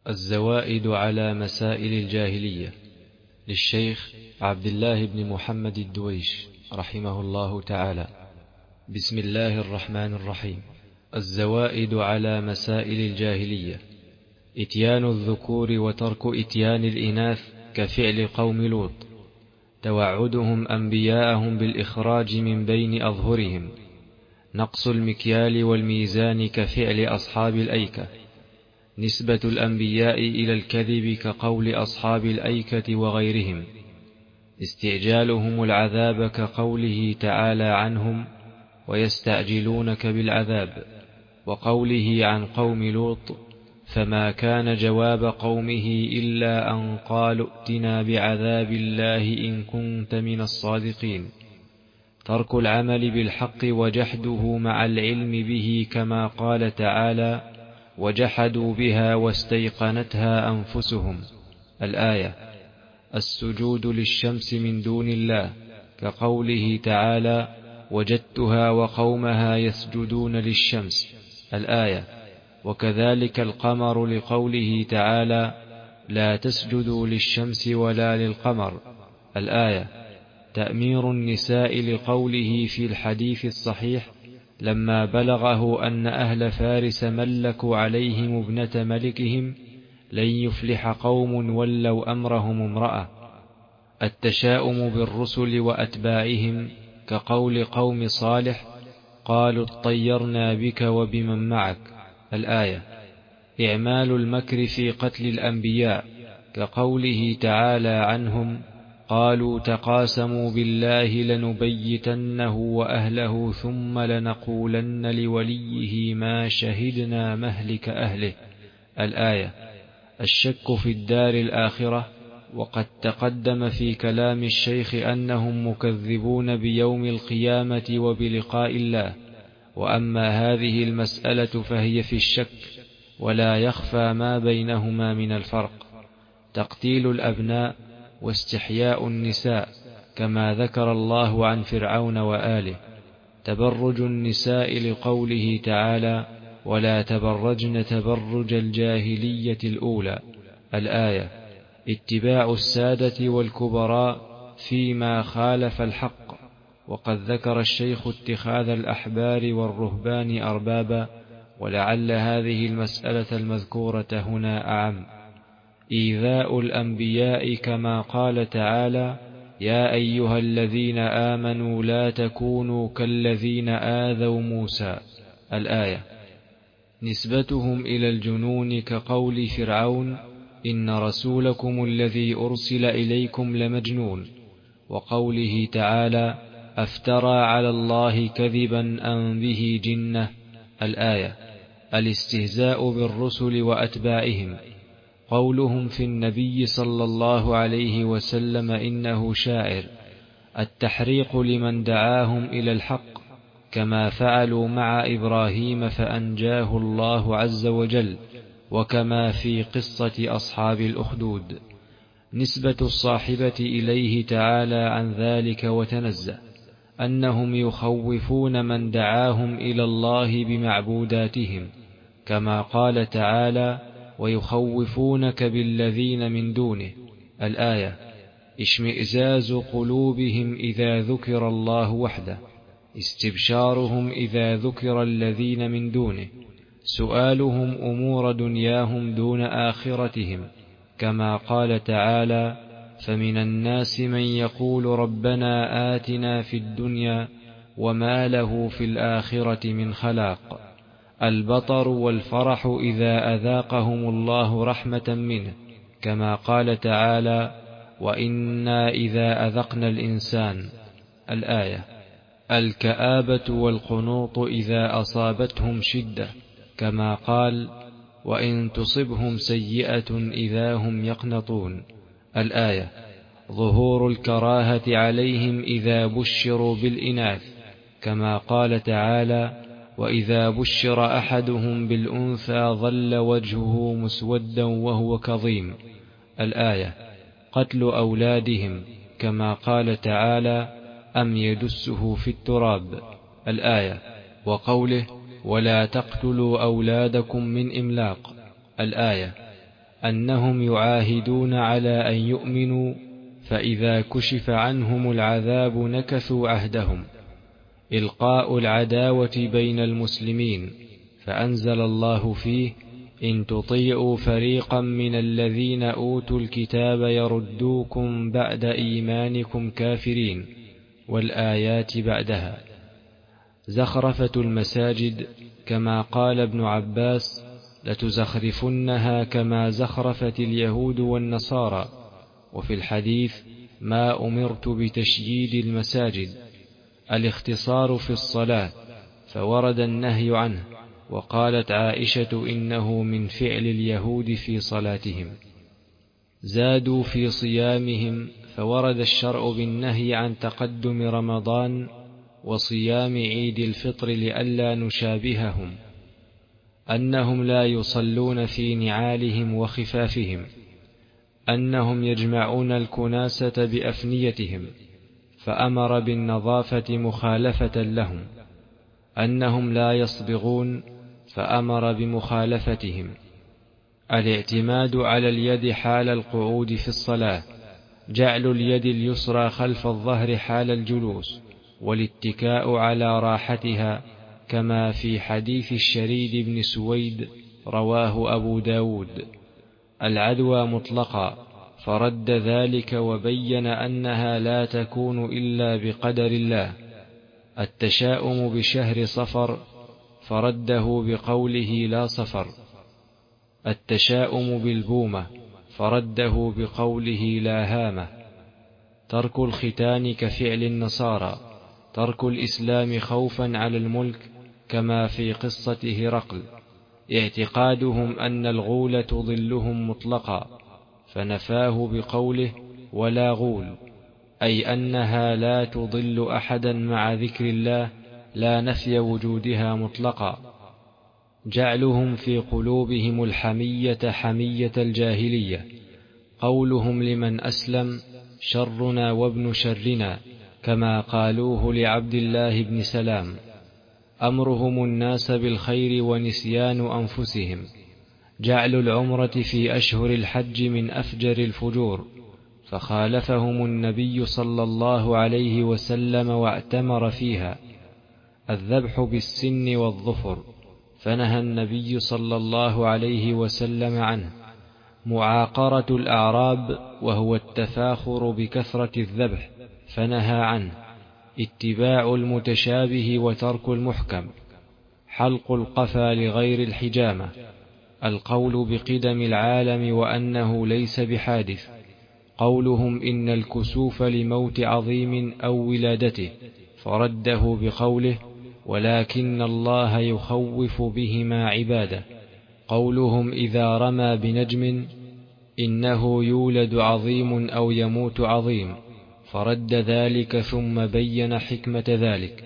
الزوائد على مسائل الجاهلية للشيخ عبد الله بن محمد الدويش رحمه الله تعالى. بسم الله الرحمن الرحيم. الزوائد على مسائل الجاهلية: إتيان الذكور وترك إتيان الإناث كفعل قوم لوط، توعدهم أنبياءهم بالإخراج من بين أظهرهم، نقص المكيال والميزان كفعل أصحاب الأيكة، نسبة الأنبياء إلى الكذب كقول أصحاب الأيكة وغيرهم، استعجالهم العذاب كقوله تعالى عنهم ويستعجلونك بالعذاب، وقوله عن قوم لوط فما كان جواب قومه إلا أن قالوا ائتنا بعذاب الله إن كنت من الصادقين، ترك العمل بالحق وجحده مع العلم به كما قال تعالى وجحدوا بها واستيقنتها أنفسهم الآية، السجود للشمس من دون الله كقوله تعالى وجدتها وقومها يسجدون للشمس الآية، وكذلك القمر لقوله تعالى لا تسجدوا للشمس ولا للقمر الآية، تأمير النساء لقوله في الحديث الصحيح لما بلغه أن أهل فارس ملكوا عليهم ابنة ملكهم لن يفلح قوم ولوا أمرهم امرأة، التشاؤم بالرسل وأتباعهم كقول قوم صالح قالوا اطيرنا بك وبمن معك الآية، إعمال المكر في قتل الأنبياء كقوله تعالى عنهم قالوا تقاسموا بالله لنبيتنه وأهله ثم لنقولن لوليه ما شهدنا مهلك أهله الآية، الشك في الدار الآخرة، وقد تقدم في كلام الشيخ أنهم مكذبون بيوم القيامة وبلقاء الله، وأما هذه المسألة فهي في الشك ولا يخفى ما بينهما من الفرق، تقتيل الأبناء واستحياء النساء كما ذكر الله عن فرعون وآله، تبرج النساء لقوله تعالى ولا تبرجن تبرج الجاهلية الأولى الآية، اتباع السادة والكبراء فيما خالف الحق، وقد ذكر الشيخ اتخاذ الأحبار والرهبان أربابا، ولعل هذه المسألة المذكورة هنا أعم، إيذاء الأنبياء كما قال تعالى يا أيها الذين آمنوا لا تكونوا كالذين آذوا موسى الآية، نسبتهم إلى الجنون كقول فرعون إن رسولكم الذي أرسل إليكم لمجنون، وقوله تعالى أفترى على الله كذبا أم به جنة الآية، الاستهزاء بالرسل وأتباعهم، قولهم في النبي صلى الله عليه وسلم إنه شاعر، التحريق لمن دعاهم إلى الحق كما فعلوا مع إبراهيم فأنجاه الله عز وجل، وكما في قصة أصحاب الأخدود، نسبة الصاحبة إليه تعالى عن ذلك وتنزه، أنهم يخوفون من دعاهم إلى الله بمعبوداتهم كما قال تعالى ويخوفونك بالذين من دونه الآية، اشمئزاز قلوبهم إذا ذكر الله وحده، استبشارهم إذا ذكر الذين من دونه، سؤالهم أمور دنياهم دون آخرتهم كما قال تعالى فمن الناس من يقول ربنا آتنا في الدنيا وما له في الآخرة من خلاق، البطر والفرح إذا أذاقهم الله رحمة منه كما قال تعالى وإنا إذا أذقنا الإنسان الآية، الكآبة والقنوط إذا أصابتهم شدة كما قال وإن تصبهم سيئة إذا هم يقنطون الآية، ظهور الكراهة عليهم إذا بشروا بالإناث كما قال تعالى وإذا بشر أحدهم بالأنثى ظل وجهه مسودا وهو كظيم الآية، قتل أولادهم كما قال تعالى أم يدسه في التراب الآية، وقوله ولا تقتلوا أولادكم من إملاق الآية، أنهم يعاهدون على أن يؤمنوا، فإذا كشف عنهم العذاب نكثوا عهدهم. إلقاء العداوة بين المسلمين، فأنزل الله فيه: إن تطيعوا فريقا من الذين أوتوا الكتاب يردوكم بعد إيمانكم كافرين، والآيات بعدها. زخرفة المساجد، كما قال ابن عباس: لتزخرفنها كما زخرفت اليهود والنصارى. وفي الحديث: ما أمرت بتشييد المساجد، الاختصار في الصلاة، فورد النهي عنه، وقالت عائشة: إنه من فعل اليهود في صلاتهم. زادوا في صيامهم، فورد الشرع بالنهي عن تقدم رمضان وصيام عيد الفطر لئلا نشابههم. أنهم لا يصلون في نعالهم وخفافهم، أنهم يجمعون الكناسة بأفنيتهم، فأمر بالنظافة مخالفة لهم. أنهم لا يصبغون، فأمر بمخالفتهم. الاعتماد على اليد حال القعود في الصلاة، جعل اليد اليسرى خلف الظهر حال الجلوس، والاتكاء على راحتها، كما في حديث الشريد بن سويد رواه أبو داود. العدوى مطلقا، فرد ذلك وبين أنها لا تكون إلا بقدر الله. التشاؤم بشهر صفر، فرده بقوله لا صفر. التشاؤم بالبومة، فرده بقوله لا هامة. ترك الختان كفعل النصارى، ترك الإسلام خوفا على الملك، كما في قصة هرقل. اعتقادهم أن الغول تضلهم مطلقا، فنفاه بقوله ولا غول، أي أنها لا تضل أحدا مع ذكر الله، لا نفي وجودها مطلقا. جعلهم في قلوبهم الحمية حمية الجاهلية، قولهم لمن أسلم: شرنا وابن شرنا، كما قالوه لعبد الله بن سلام. أمرهم الناس بالخير ونسيان أنفسهم. جعل العمرة في أشهر الحج من أفجر الفجور، فخالفهم النبي صلى الله عليه وسلم واعتمر فيها. الذبح بالسن والظفر، فنهى النبي صلى الله عليه وسلم عنه. معاقرة الأعراب، وهو التفاخر بكثرة الذبح، فنهى عنه. اتباع المتشابه وترك المحكم. حلق القفا لغير الحجامة. القول بقدم العالم وأنه ليس بحادث. قولهم إن الكسوف لموت عظيم أو ولادته، فرده بقوله ولكن الله يخوف بهما عباده. قولهم إذا رمى بنجم إنه يولد عظيم أو يموت عظيم، فرد ذلك ثم بين حكمة ذلك.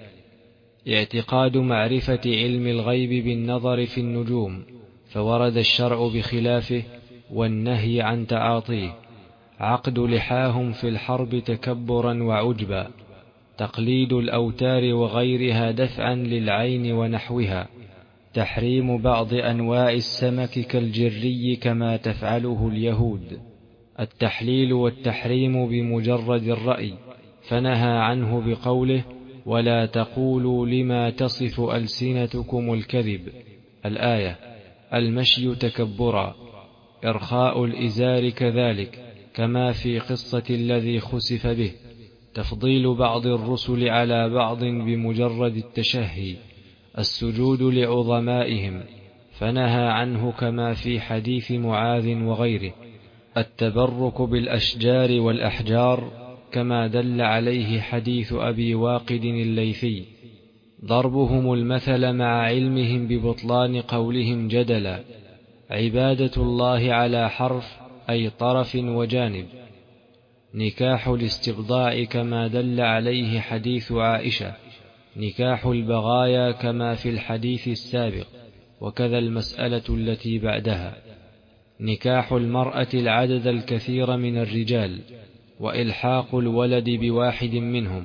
اعتقاد معرفة علم الغيب بالنظر في النجوم، فورد الشرع بخلافه والنهي عن تعاطيه. عقد لحاهم في الحرب تكبرا وعجبا. تقليد الأوتار وغيرها دفعا للعين ونحوها. تحريم بعض أنواع السمك كالجري كما تفعله اليهود. التحليل والتحريم بمجرد الرأي، فنهى عنه بقوله ولا تقولوا لما تصف ألسنتكم الكذب، الآية. المشي تكبرا. إرخاء الإزار كذلك، كما في قصة الذي خسف به. تفضيل بعض الرسل على بعض بمجرد التشهي. السجود لعظمائهم، فنهى عنه كما في حديث معاذ وغيره. التبرك بالأشجار والأحجار، كما دل عليه حديث أبي واقد الليثي. ضربهم المثل مع علمهم ببطلان قولهم جدلا. عبادة الله على حرف، أي طرف وجانب. نكاح الاستبضاع، كما دل عليه حديث عائشة. نكاح البغايا، كما في الحديث السابق، وكذا المسألة التي بعدها. نكاح المرأة العدد الكثير من الرجال، وإلحاق الولد بواحد منهم.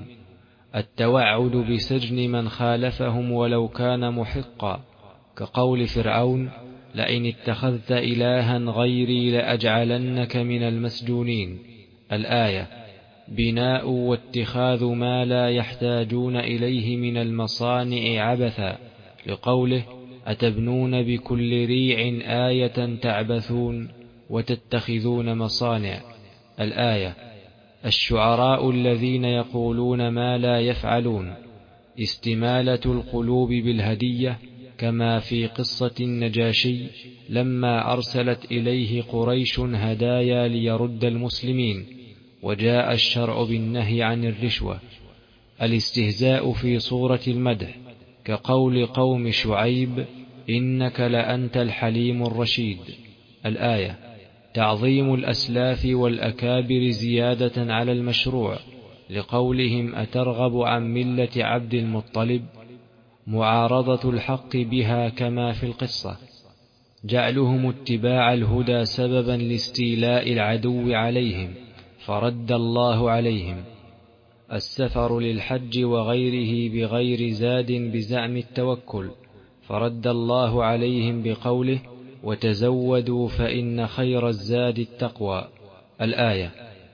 التوعد بسجن من خالفهم ولو كان محقا، كقول فرعون لئن اتخذت إلها غيري لأجعلنك من المسجونين. الآية. بناء واتخاذ ما لا يحتاجون إليه من المصانع عبثا، لقوله: أتبنون بكل ريع آية تعبثون وتتخذون مصانع. الآية. الشعراء الذين يقولون ما لا يفعلون. استمالة القلوب بالهدية، كما في قصة النجاشي لما أرسلت إليه قريش هدايا ليرد المسلمين، وجاء الشرع بالنهي عن الرشوة. الاستهزاء في صورة المدح، كقول قوم شعيب: إنك لأنت الحليم الرشيد. الآية. تعظيم الأسلاف والأكابر زيادة على المشروع، لقولهم: أترغب عن ملة عبد المطلب؟ معارضة الحق بها كما في القصة. جعلهم اتباع الهدى سببا لاستيلاء العدو عليهم، فرد الله عليهم. السفر للحج وغيره بغير زاد بزعم التوكل، فرد الله عليهم بقوله: وتزودوا فإن خير الزاد التقوى. الآية.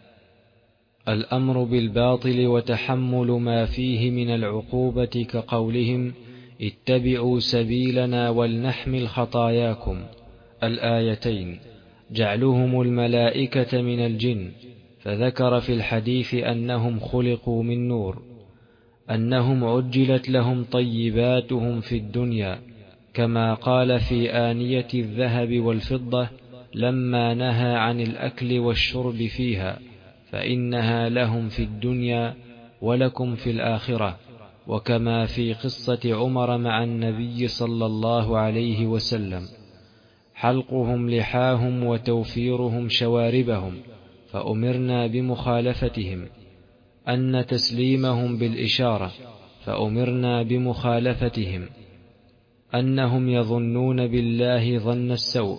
الأمر بالباطل وتحمل ما فيه من العقوبة، كقولهم: اتبعوا سبيلنا ولنحمل خطاياكم. الآيتين. جعلهم الملائكة من الجن، فذكر في الحديث أنهم خلقوا من نور، أنهم عجلت لهم طيباتهم في الدنيا، كما قال في آنية الذهب والفضة لما نهى عن الأكل والشرب فيها: فإنها لهم في الدنيا ولكم في الآخرة. وكما في قصة عمر مع النبي صلى الله عليه وسلم: حلقهم لحاهم وتوفيرهم شواربهم، فأمرنا بمخالفتهم. أن تسليمهم بالإشارة، فأمرنا بمخالفتهم. أنهم يظنون بالله ظن السوء.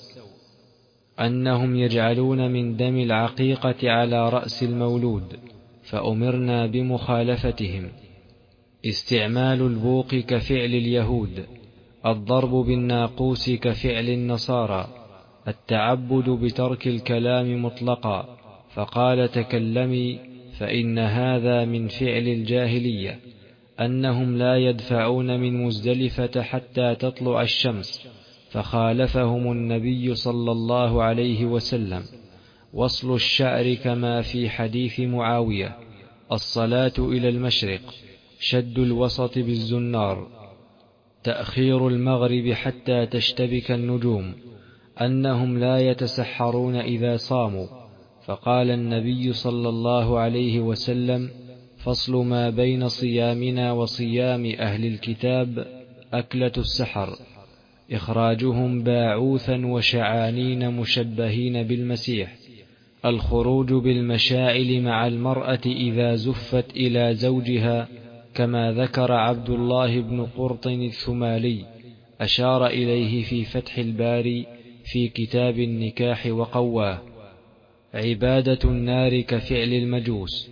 أنهم يجعلون من دم العقيقة على رأس المولود، فأمرنا بمخالفتهم. استعمال البوق كفعل اليهود. الضرب بالناقوس كفعل النصارى. التعبد بترك الكلام مطلقا، فقال: تكلمي، فإن هذا من فعل الجاهلية. أنهم لا يدفعون من مزدلفة حتى تطلع الشمس، فخالفهم النبي صلى الله عليه وسلم. وصل الشعر كما في حديث معاوية. الصلاة إلى المشرق. شد الوسط بالزنار. تأخير المغرب حتى تشتبك النجوم. أنهم لا يتسحرون إذا صاموا، فقال النبي صلى الله عليه وسلم: فصل ما بين صيامنا وصيام أهل الكتاب أكلة السحر. إخراجهم باعوثا وشعانين مشبهين بالمسيح. الخروج بالمشاعل مع المرأة إذا زفت إلى زوجها، كما ذكر عبد الله بن قرطن الثمالي، أشار إليه في فتح الباري في كتاب النكاح وقواه. عبادة النار كفعل المجوس.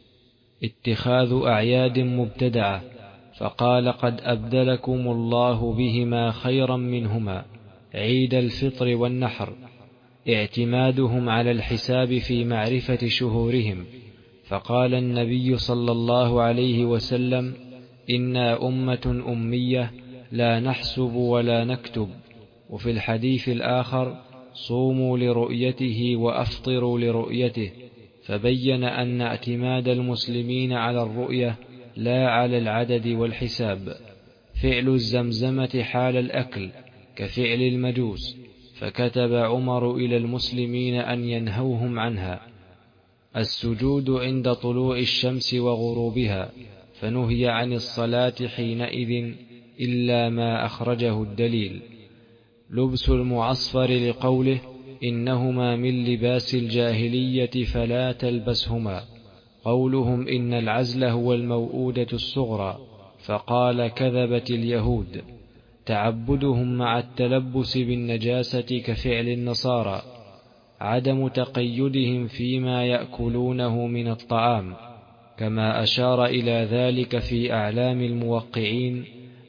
اتخاذ أعياد مبتدعة، فقال: قد أبدلكم الله بهما خيرا منهما، عيد الفطر والنحر. اعتمادهم على الحساب في معرفة شهورهم، فقال النبي صلى الله عليه وسلم: إنا أمة أمية لا نحسب ولا نكتب. وفي الحديث الآخر: صوموا لرؤيته وأفطروا لرؤيته، فبين أن اعتماد المسلمين على الرؤية لا على العدد والحساب. فعل الزمزمة حال الأكل كفعل المجوس، فكتب عمر إلى المسلمين أن ينهوهم عنها. السجود عند طلوع الشمس وغروبها، فنهي عن الصلاة حينئذ إلا ما أخرجه الدليل. لبس المعصفر لقوله: إنهما من لباس الجاهلية فلا تلبسهما. قولهم: إن العزل هو الموؤودة الصغرى، فقال: كذبت اليهود. تعبدهم مع التلبس بالنجاسة كفعل النصارى. عدم تقيدهم فيما يأكلونه من الطعام، كما أشار إلى ذلك في أعلام الموقعين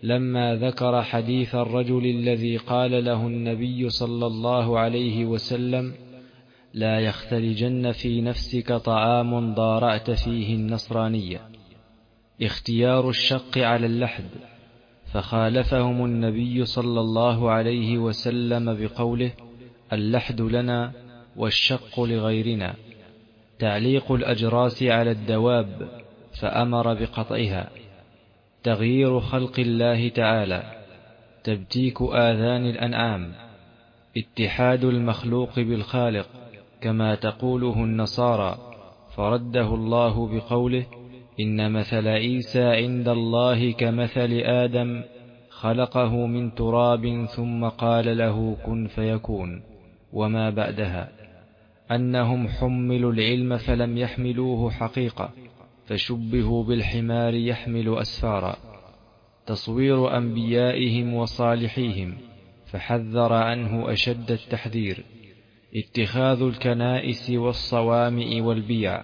لما ذكر حديث الرجل الذي قال له النبي صلى الله عليه وسلم: لا يختلجن في نفسك طعام ضارعت فيه النصرانية، اختيار الشق على اللحد، فخالفهم النبي صلى الله عليه وسلم بقوله: اللحد لنا والشق لغيرنا. تعليق الأجراس على الدواب فأمر بقطعها. تغيير خلق الله تعالى، تبتيك آذان الأنعام، اتحاد المخلوق بالخالق كما تقوله النصارى، فرده الله بقوله: إن مثل عيسى عند الله كمثل آدم خلقه من تراب ثم قال له كن فيكون. وما بعدها أنهم حملوا العلم فلم يحملوه حقيقة، فشبهوا بالحمار يحمل أسفارا. تصوير أنبيائهم وصالحيهم، فحذر عنه أشد التحذير. اتخاذ الكنائس والصوامع والبيع.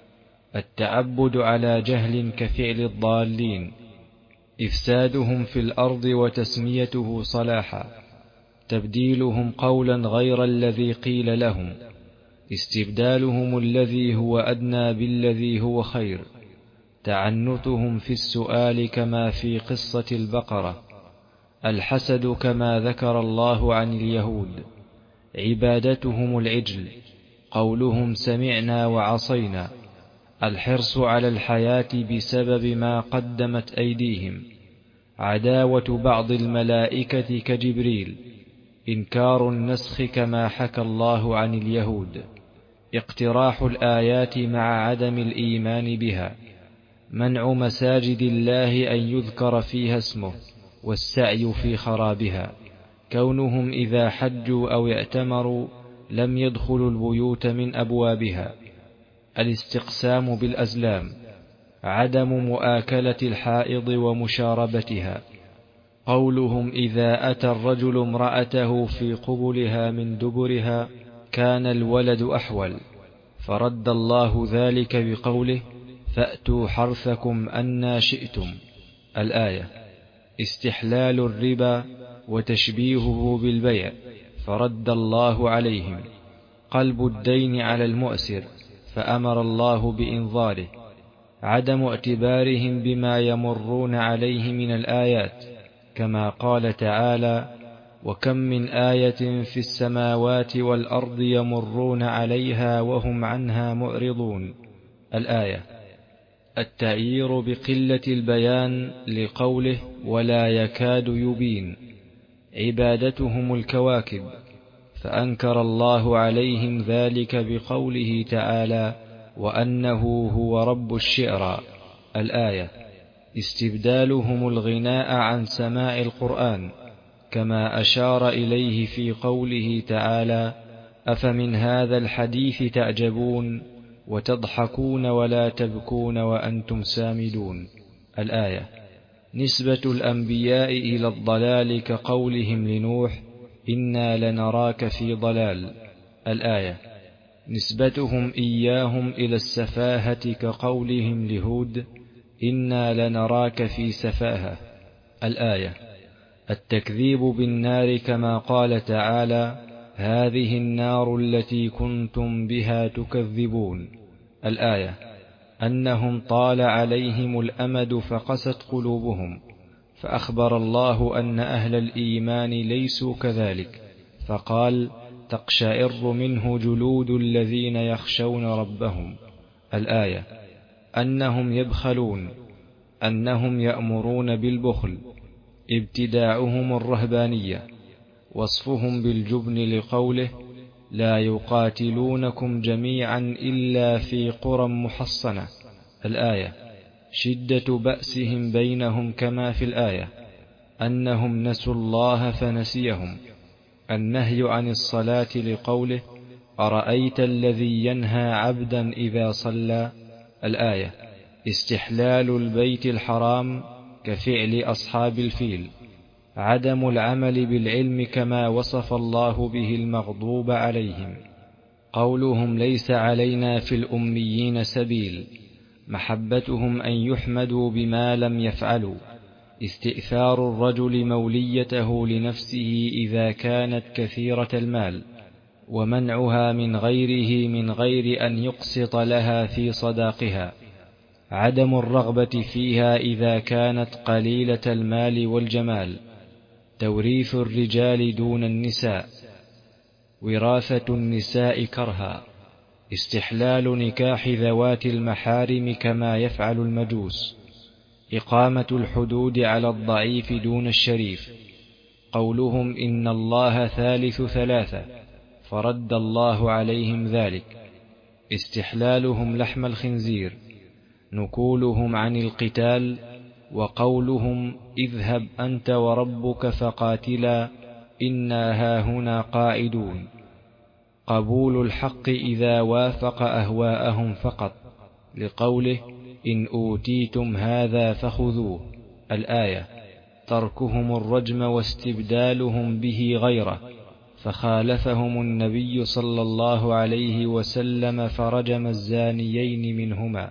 التعبد على جهل كفعل الضالين. إفسادهم في الأرض وتسميته صلاحا. تبديلهم قولا غير الذي قيل لهم. استبدالهم الذي هو أدنى بالذي هو خير. تعنتهم في السؤال كما في قصة البقرة. الحسد كما ذكر الله عن اليهود. عبادتهم العجل. قولهم سمعنا وعصينا. الحرص على الحياة بسبب ما قدمت أيديهم. عداوة بعض الملائكة كجبريل. إنكار النسخ كما حكى الله عن اليهود. اقتراح الآيات مع عدم الإيمان بها. منع مساجد الله أن يذكر فيها اسمه، والسعي في خرابها. كونهم إذا حجوا أو اعتمروا لم يدخلوا البيوت من أبوابها. الاستقسام بالأزلام. عدم مؤاكلة الحائض ومشاربتها. قولهم إذا أتى الرجل امرأته في قبلها من دبرها كان الولد أحول، فرد الله ذلك بقوله: فأتوا حرثكم أنى شئتم. الآية. استحلال الربا وتشبيهه بالبيع، فرد الله عليهم. قلب الدين على المؤسر، فأمر الله بإنظاره. عدم اعتبارهم بما يمرون عليه من الآيات، كما قال تعالى: وكم من آية في السماوات والأرض يمرون عليها وهم عنها معرضون. الآية. التعيير بقلة البيان لقوله: ولا يكاد يبين. عبادتهم الكواكب، فأنكر الله عليهم ذلك بقوله تعالى: وأنه هو رب الشعرى. الآية. استبدالهم الغناء عن سماع القرآن، كما أشار إليه في قوله تعالى: أفمن هذا الحديث تعجبون وتضحكون ولا تبكون وأنتم سامدون. الآية. نسبة الأنبياء إلى الضلال كقولهم لنوح: إنا لنراك في ضلال. الآية. نسبتهم إياهم إلى السفاهة كقولهم لهود: إنا لنراك في سفاهة. الآية. التكذيب بالنار كما قال تعالى: هذه النار التي كنتم بها تكذبون. الآية. أنهم طال عليهم الأمد فقست قلوبهم، فأخبر الله أن أهل الإيمان ليسوا كذلك، فقال: تقشعر منه جلود الذين يخشون ربهم. الآية. أنهم يبخلون، أنهم يأمرون بالبخل. ابتداعهم الرهبانية. وصفهم بالجبن لقوله: لا يقاتلونكم جميعا إلا في قرى محصنة. الآية. شدة بأسهم بينهم كما في الآية. أنهم نسوا الله فنسيهم. النهي عن الصلاة لقوله: أرأيت الذي ينهى عبدا إذا صلى. الآية. استحلال البيت الحرام كفعل أصحاب الفيل. عدم العمل بالعلم كما وصف الله به المغضوب عليهم. قولهم ليس علينا في الأميين سبيل. محبتهم أن يحمدوا بما لم يفعلوا. استئثار الرجل موليته لنفسه إذا كانت كثيرة المال، ومنعها من غيره من غير أن يقسط لها في صداقها، عدم الرغبة فيها إذا كانت قليلة المال والجمال، توريث الرجال دون النساء، وراثة النساء كرها، استحلال نكاح ذوات المحارم كما يفعل المجوس، إقامة الحدود على الضعيف دون الشريف، قولهم إن الله ثالث ثلاثة فرد الله عليهم ذلك، استحلالهم لحم الخنزير، نكولهم عن القتال، وقولهم اذهب أنت وربك فقاتلا إنا هاهنا قاعدون، قبول الحق إذا وافق أهواءهم فقط، لقوله إن أوتيتم هذا فخذوه الآية، تركهم الرجم واستبدالهم به غيره، فخالفهم النبي صلى الله عليه وسلم فرجم الزانيين منهما،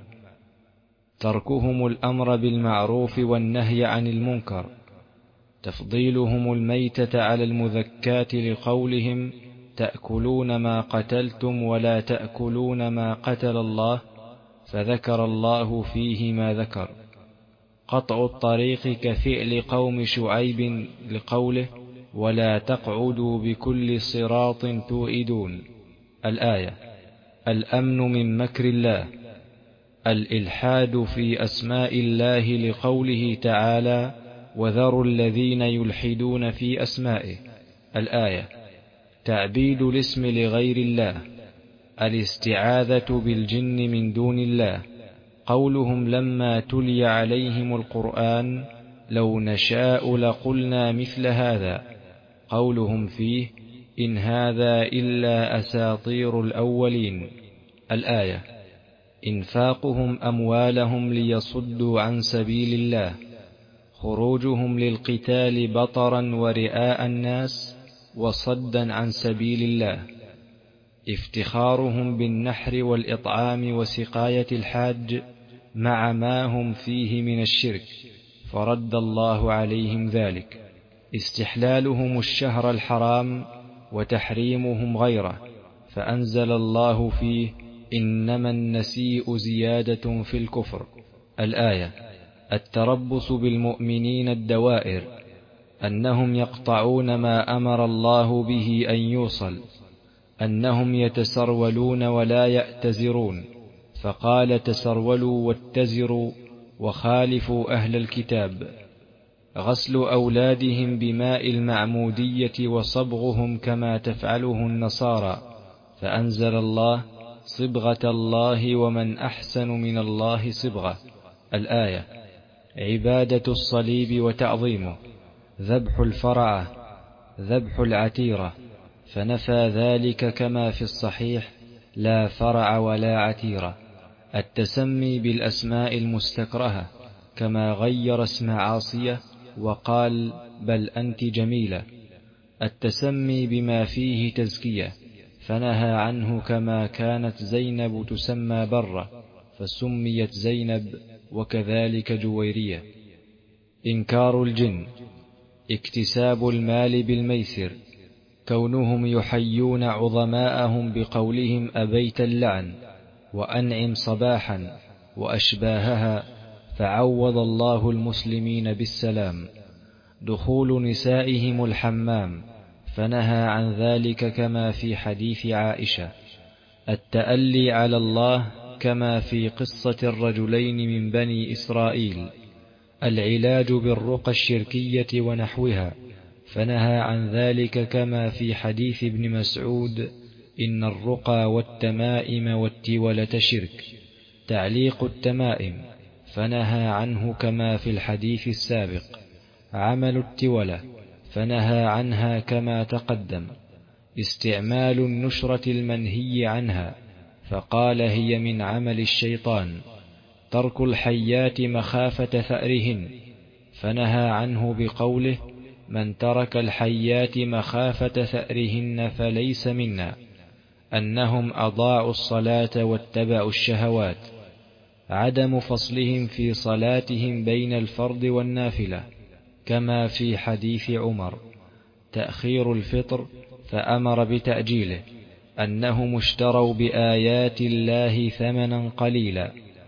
تركهم الأمر بالمعروف والنهي عن المنكر، تفضيلهم الميتة على المذكاة لقولهم تأكلون ما قتلتم ولا تأكلون ما قتل الله، فذكر الله فيه ما ذكر، قطع الطريق كفعل قوم شعيب لقوله ولا تقعدوا بكل صراط توئدون الآية، الأمن من مكر الله، الإلحاد في أسماء الله لقوله تعالى وذروا الذين يلحدون في أسمائه الآية، تعبيد الاسم لغير الله، الاستعاذة بالجن من دون الله، قولهم لما تلي عليهم القرآن لو نشاء لقلنا مثل هذا، قولهم فيه إن هذا إلا أساطير الأولين الآية، إنفاقهم أموالهم ليصدوا عن سبيل الله، خروجهم للقتال بطرا ورئاء الناس وصدا عن سبيل الله، افتخارهم بالنحر والإطعام وسقاية الحاج مع ما هم فيه من الشرك، فرد الله عليهم ذلك، استحلالهم الشهر الحرام وتحريمهم غيره، فأنزل الله فيه إنما النسيء زيادة في الكفر الآية، التربص بالمؤمنين الدوائر، أنهم يقطعون ما أمر الله به أن يوصل، أنهم يتسرولون ولا يأتزرون، فقال تسرولوا واتزروا وخالفوا أهل الكتاب، غسل أولادهم بماء المعمودية وصبغهم كما تفعله النصارى، فأنزل الله صبغة الله ومن أحسن من الله صبغة الآية، عبادة الصليب وتعظيمه، ذبح الفرعة، ذبح العتيرة، فنفى ذلك كما في الصحيح لا فرع ولا عتيرة، التسمي بالأسماء المستكرهة كما غير اسم عاصية وقال بل أنت جميلة، التسمي بما فيه تزكية، فنهى عنه كما كانت زينب تسمى برة فسميت زينب، وكذلك جويرية، إنكار الجن، اكتساب المال بالميسر، كونهم يحيون عظماءهم بقولهم أبيت اللعن وأنعم صباحا وأشباهها، فعوض الله المسلمين بالسلام، دخول نسائهم الحمام، فنهى عن ذلك كما في حديث عائشة، التألي على الله كما في قصة الرجلين من بني إسرائيل، العلاج بالرقى الشركية ونحوها، فنهى عن ذلك كما في حديث ابن مسعود إن الرقى والتمائم والتولة شرك، تعليق التمائم، فنهى عنه كما في الحديث السابق، عمل التولة، فنهى عنها كما تقدم، استعمال النشرة المنهي عنها، فقال هي من عمل الشيطان، ترك الحيات مخافة ثأرهن، فنهى عنه بقوله من ترك الحيات مخافة ثأرهن فليس منا، أنهم أضاعوا الصلاة واتبعوا الشهوات، عدم فصلهم في صلاتهم بين الفرض والنافلة، كما في حديث عمر. تأخير الفطر فأمر بتأجيله، أنهم اشتروا بآيات الله ثمنا قليلا،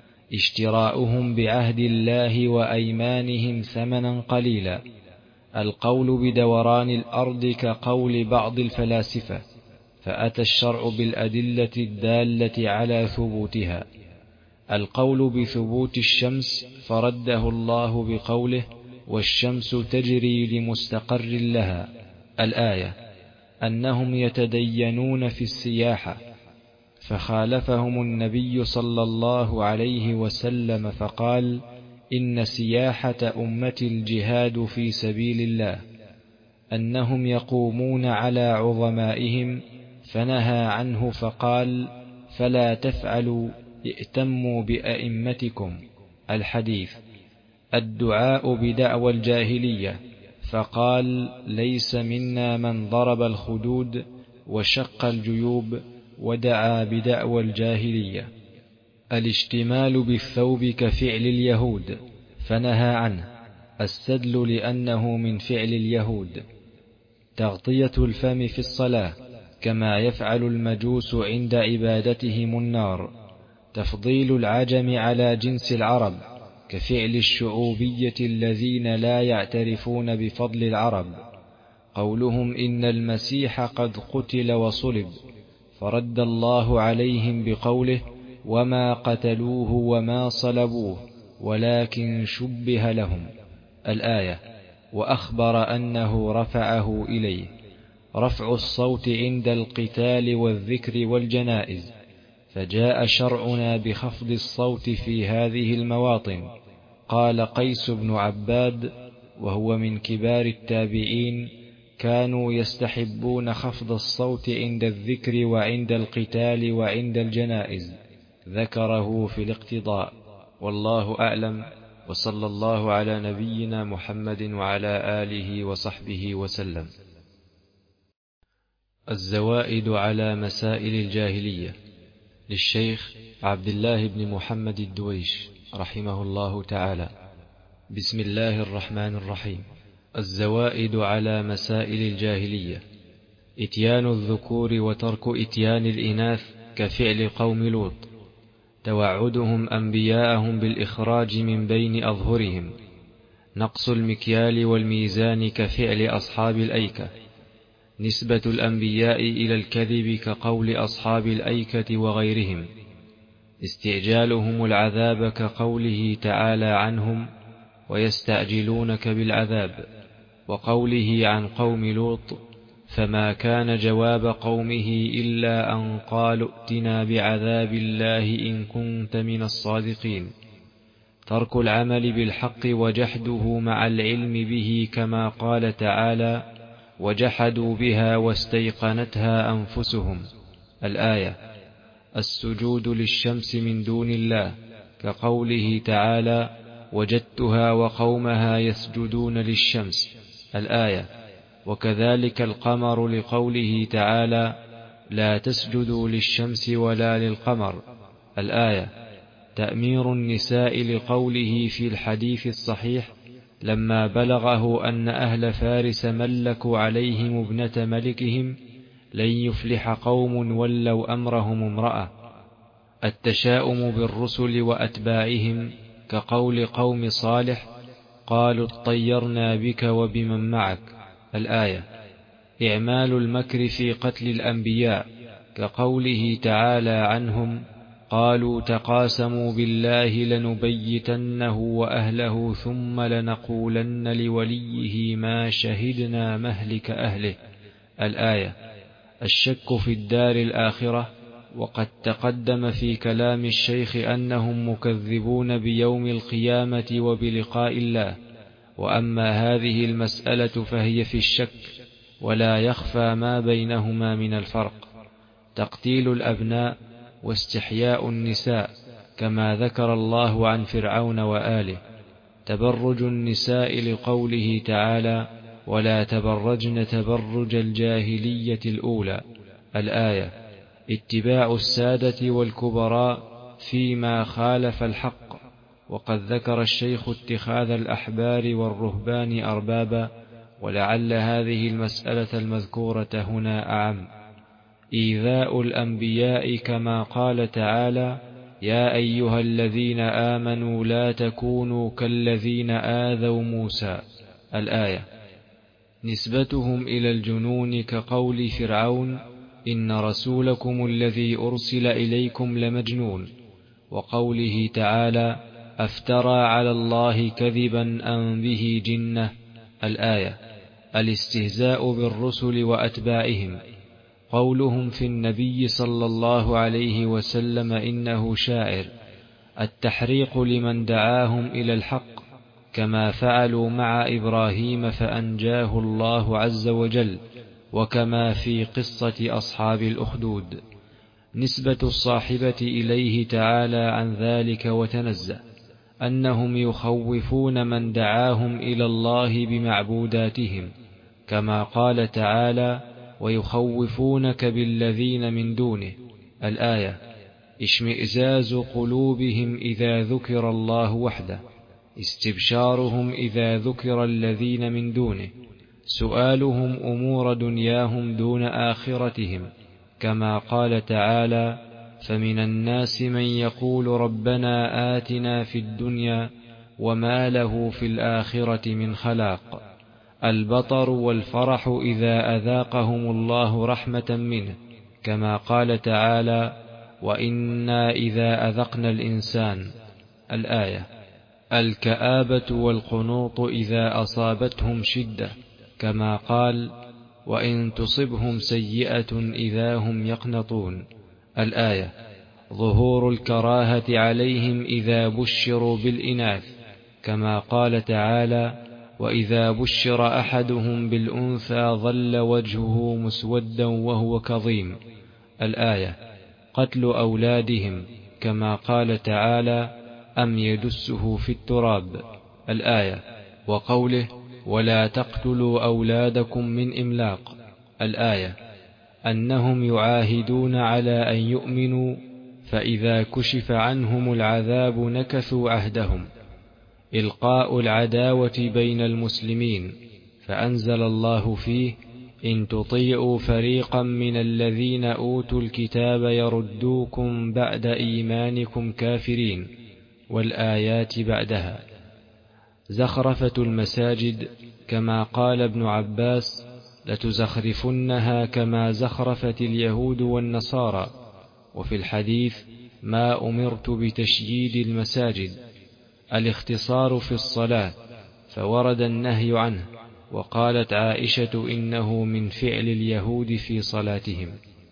اشتراؤهم بعهد الله وأيمانهم ثمنا قليلا. القول بدوران الأرض كقول بعض الفلاسفة، فأتى الشرع بالأدلة الدالة على ثبوتها. القول بثبوت الشمس فرده الله بقوله: والشمس تجري لمستقر لها. الآية. أنهم يتدينون في السياحة، فخالفهم النبي صلى الله عليه وسلم فقال: إن سياحة أمتي الجهاد في سبيل الله. أنهم يقومون على عظمائهم، فنهى عنه فقال: فلا تفعلوا، ائتموا بأئمتكم. الحديث. الدعاء بدعوى الجاهلية، فقال: ليس منا من ضرب الخدود وشق الجيوب ودعا بدعوى الجاهلية. الاشتمال بالثوب كفعل اليهود، فنهى عنه. السدل لأنه من فعل اليهود. تغطية الفم في الصلاة، كما يفعل المجوس عند عبادتهم النار. تفضيل العجم على جنس العرب، كفعل الشعوبية الذين لا يعترفون بفضل العرب. قولهم: إن المسيح قد قتل وصلب، فرد الله عليهم بقوله: وما قتلوه وما صلبوه ولكن شبه لهم. الآية. وأخبر أنه رفعه إليه. رفع الصوت عند القتال والذكر والجنائز، فجاء شرعنا بخفض الصوت في هذه المواطن. قال قيس بن عباد، وهو من كبار التابعين: كانوا يستحبون خفض الصوت عند الذكر وعند القتال وعند الجنائز. ذكره في الاقتضاء. والله أعلم، وصلى الله على نبينا محمد وعلى آله وصحبه وسلم. الزوائد على مسائل الجاهلية، للشيخ عبد الله بن محمد الدويش رحمه الله تعالى. بسم الله الرحمن الرحيم. الزوائد على مسائل الجاهلية: إتيان الذكور وترك إتيان الإناث، كفعل قوم لوط. توعدهم أنبياءهم بالإخراج من بين أظهرهم. نقص المكيال والميزان، كفعل أصحاب الأيكة. نسبة الأنبياء إلى الكذب، كقول أصحاب الأيكة وغيرهم. استعجالهم العذاب، كقوله تعالى عنهم: ويستعجلونك بالعذاب. وقوله عن قوم لوط: فما كان جواب قومه إلا أن قالوا ائتنا بعذاب الله إن كنت من الصادقين. ترك العمل بالحق وجحده مع العلم به، كما قال تعالى: وجحدوا بها واستيقنتها أنفسهم. الآية. السجود للشمس من دون الله، كقوله تعالى: وجدتها وقومها يسجدون للشمس. الآية. وكذلك القمر، لقوله تعالى: لا تسجدوا للشمس ولا للقمر. الآية. تأمير النساء، لقوله في الحديث الصحيح: لما بلغه أن أهل فارس ملكوا عليهم ابنة ملكهم، لن يفلح قوم ولوا أمرهم امرأة. التشاؤم بالرسل وأتباعهم، كقول قوم صالح: قالوا اطيرنا بك وبمن معك. الآية. إعمال المكر في قتل الأنبياء، كقوله تعالى عنهم: قالوا تقاسموا بالله لنبيتنه وأهله ثم لنقولن لوليه ما شهدنا مهلك أهله. الآية. الشك في الدار الآخرة، وقد تقدم في كلام الشيخ أنهم مكذبون بيوم القيامة وبلقاء الله. وأما هذه المسألة فهي في الشك، ولا يخفى ما بينهما من الفرق. تقتيل الأبناء واستحياء النساء، كما ذكر الله عن فرعون وآله. تبرج النساء، لقوله تعالى: ولا تبرجن تبرج الجاهلية الأولى. الآية. اتباع السادة والكبراء، فيما خالف الحق. وقد ذكر الشيخ اتخاذ الأحبار والرهبان أربابا، ولعل هذه المسألة المذكورة هنا أعم. إيذاء الأنبياء، كما قال تعالى: يا أيها الذين آمنوا لا تكونوا كالذين آذوا موسى، الآية. نسبتهم إلى الجنون كقول فرعون: إن رسولكم الذي أرسل إليكم لمجنون. وقوله تعالى: أفترى على الله كذبا أم به جنة، الآية. الاستهزاء بالرسل وأتباعهم. قولهم في النبي صلى الله عليه وسلم إنه شاعر. التحريق لمن دعاهم إلى الحق، كما فعلوا مع إبراهيم فأنجاه الله عز وجل، وكما في قصة أصحاب الأخدود. نسبة الصاحبة إليه تعالى عن ذلك وتنزه، أنهم يخوفون من دعاهم إلى الله بمعبوداتهم، كما قال تعالى: ويخوفونك بالذين من دونه، الآية. اشمئزاز قلوبهم إذا ذكر الله وحده، استبشارهم إذا ذكر الذين من دونه، سؤالهم أمور دنياهم دون آخرتهم، كما قال تعالى: فمن الناس من يقول ربنا آتنا في الدنيا وما له في الآخرة من خلاق. البطر والفرح إذا أذاقهم الله رحمة منه، كما قال تعالى: وإنا إذا أذقنا الإنسان، الآية. الكآبة والقنوط إذا أصابتهم شدة، كما قال: وإن تصبهم سيئة إذا هم يقنطون، الآية. ظهور الكراهة عليهم إذا بشروا بالإناث، كما قال تعالى: وإذا بشر أحدهم بالأنثى ظل وجهه مسودا وهو كظيم، الآية. قتل أولادهم، كما قال تعالى: أم يدسه في التراب، الآية. وقوله: ولا تقتلوا أولادكم من إملاق، الآية. أنهم يعاهدون على أن يؤمنوا، فإذا كشف عنهم العذاب نكثوا عهدهم. إلقاء العداوة بين المسلمين، فأنزل الله فيه: إن تطيعوا فريقا من الذين أوتوا الكتاب يردوكم بعد إيمانكم كافرين، والآيات بعدها. زخرفة المساجد، كما قال ابن عباس: لتزخرفنها كما زخرفت اليهود والنصارى. وفي الحديث: ما أمرت بتشييد المساجد، الاختصار في الصلاة، فورد النهي عنه. وقالت عائشة: إنه من فعل اليهود في صلاتهم.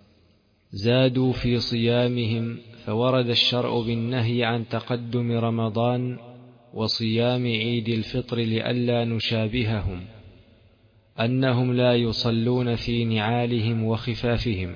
زادوا في صيامهم، فورد الشرع بالنهي عن تقدم رمضان وصيام عيد الفطر لئلا نشابههم. أنهم لا يصلون في نعالهم وخفافهم.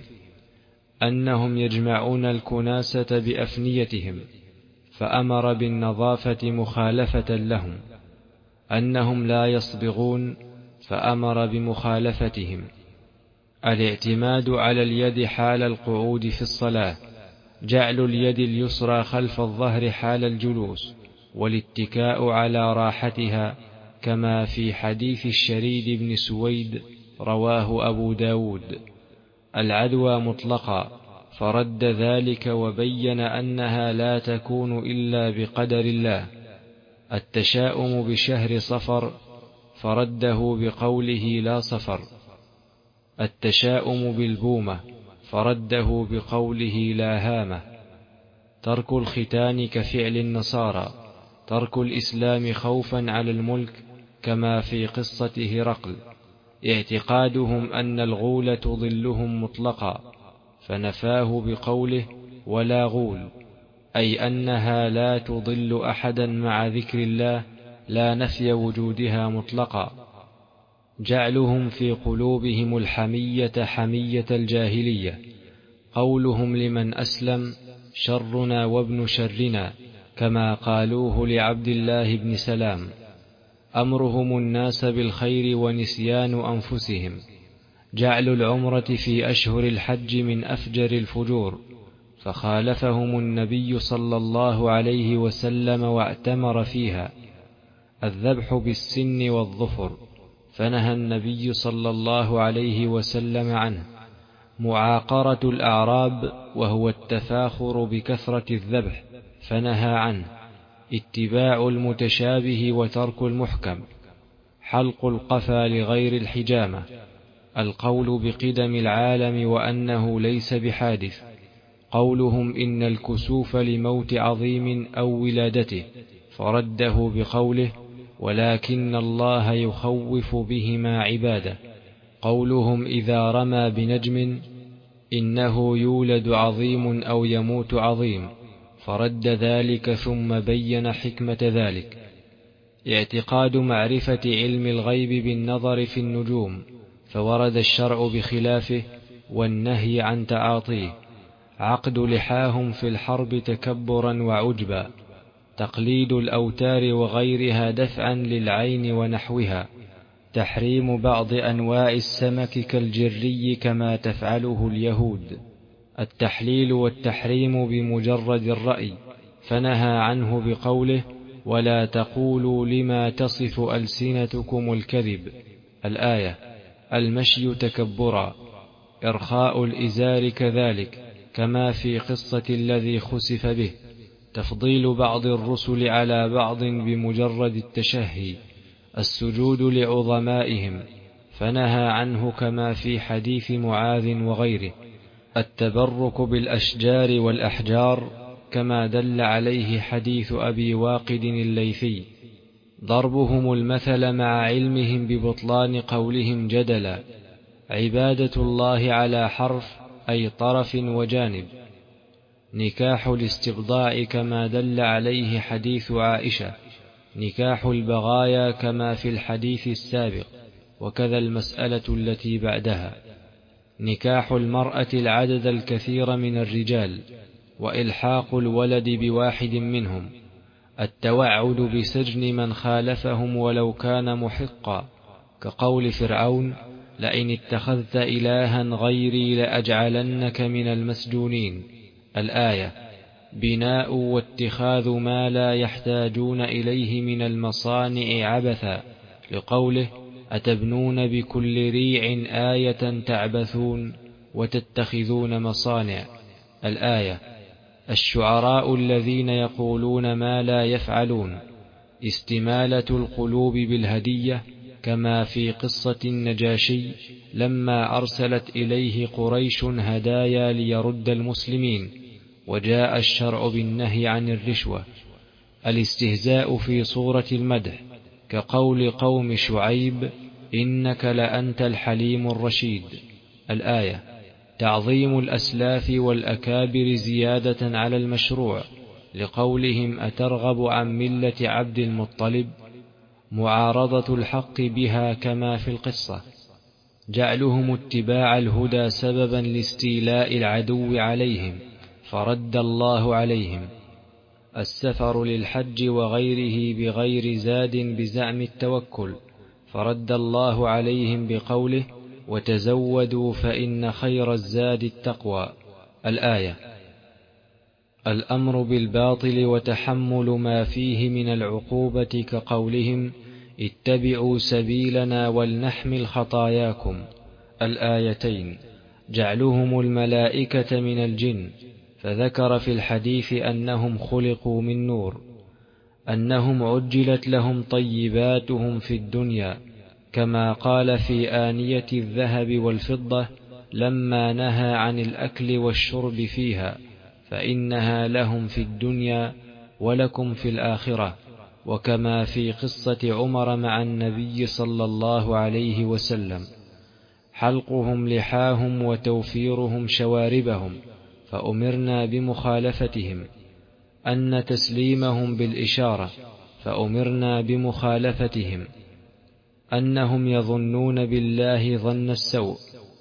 أنهم يجمعون الكناسة بأفنيتهم، فأمر بالنظافة مخالفة لهم. أنهم لا يصبغون، فأمر بمخالفتهم. الاعتماد على اليد حال القعود في الصلاة، جعل اليد اليسرى خلف الظهر حال الجلوس، والاتكاء على راحتها، كما في حديث الشريد بن سويد رواه أبو داود. العدوى مطلقا، فرد ذلك وبين أنها لا تكون إلا بقدر الله. التشاؤم بشهر صفر، فرده بقوله لا صفر. التشاؤم بالبومة، فرده بقوله لا هامة. ترك الختان كفعل النصارى. ترك الإسلام خوفا على الملك، كما في قصة هرقل. اعتقادهم أن الغول تضلهم مطلقا، فنفاه بقوله ولا غول، أي أنها لا تضل أحدا مع ذكر الله، لا نفي وجودها مطلقا. جعلهم في قلوبهم الحمية حمية الجاهلية. قولهم لمن أسلم: شرنا وابن شرنا، كما قالوه لعبد الله بن سلام. أمرهم الناس بالخير ونسيان أنفسهم. جعل العمرة في أشهر الحج من أفجر الفجور، فخالفهم النبي صلى الله عليه وسلم واعتمر فيها. الذبح بالسن والظفر، فنهى النبي صلى الله عليه وسلم عنه. معاقرة الأعراب، وهو التفاخر بكثرة الذبح، فنهى عنه. اتباع المتشابه وترك المحكم. حلق القفا لغير الحجامة. القول بقدم العالم وأنه ليس بحادث. قولهم إن الكسوف لموت عظيم أو ولادته، فرده بقوله ولكن الله يخوف بهما عباده. قولهم إذا رمى بنجم إنه يولد عظيم أو يموت عظيم، فرد ذلك ثم بين حكمة ذلك. اعتقاد معرفة علم الغيب بالنظر في النجوم، فورد الشرع بخلافه والنهي عن تعاطيه. عقد لحاهم في الحرب تكبرا وعجبا. تقليد الأوتار وغيرها دفعا للعين ونحوها. تحريم بعض أنواع السمك كالجري كما تفعله اليهود. التحليل والتحريم بمجرد الرأي، فنهى عنه بقوله ولا تقولوا لما تصف ألسنتكم الكذب. الآية. المشي تكبرا. إرخاء الإزار كذلك، كما في قصة الذي خسف به. تفضيل بعض الرسل على بعض بمجرد التشهي. السجود لعظمائهم، فنهى عنه كما في حديث معاذ وغيره. التبرك بالأشجار والأحجار، كما دل عليه حديث أبي واقد الليثي. ضربهم المثل مع علمهم ببطلان قولهم جدلا. عبادة الله على حرف، أي طرف وجانب. نكاح الاستبضاع، كما دل عليه حديث عائشة. نكاح البغايا، كما في الحديث السابق، وكذا المسألة التي بعدها. نكاح المرأة العدد الكثير من الرجال، وإلحاق الولد بواحد منهم. التوعد بسجن من خالفهم ولو كان محقا، كقول فرعون لئن اتخذت إلها غيري لأجعلنك من المسجونين. الآية. بناء واتخاذ ما لا يحتاجون إليه من المصانع عبثا، لقوله أتبنون بكل ريع آية تعبثون وتتخذون مصانع. الآية. الشعراء الذين يقولون ما لا يفعلون. استمالة القلوب بالهدية، كما في قصة النجاشي لما أرسلت إليه قريش هدايا ليرد المسلمين، وجاء الشرع بالنهي عن الرشوة. الاستهزاء في صورة المدح، كقول قوم شعيب إنك لأنت الحليم الرشيد. الآية. تعظيم الأسلاف والأكابر زيادة على المشروع، لقولهم أترغب عن ملة عبد المطلب. معارضة الحق بها، كما في القصة. جعلهم اتباع الهدى سببا لاستيلاء العدو عليهم، فرد الله عليهم. السفر للحج وغيره بغير زاد بزعم التوكل، فرد الله عليهم بقوله وتزودوا فإن خير الزاد التقوى. الآية. الأمر بالباطل وتحمل ما فيه من العقوبة، كقولهم اتبعوا سبيلنا ولنحمل خطاياكم. الآيتين. جعلهم الملائكة من الجن، فذكر في الحديث أنهم خلقوا من نور. أنهم عجلت لهم طيباتهم في الدنيا، كما قال في آنية الذهب والفضة لما نهى عن الأكل والشرب فيها، فإنها لهم في الدنيا ولكم في الآخرة. وكما في قصة عمر مع النبي صلى الله عليه وسلم. حلقهم لحاهم وتوفيرهم شواربهم، فأمرنا بمخالفتهم. أن تسليمهم بالإشارة، فأمرنا بمخالفتهم. أنهم يظنون بالله ظن السوء.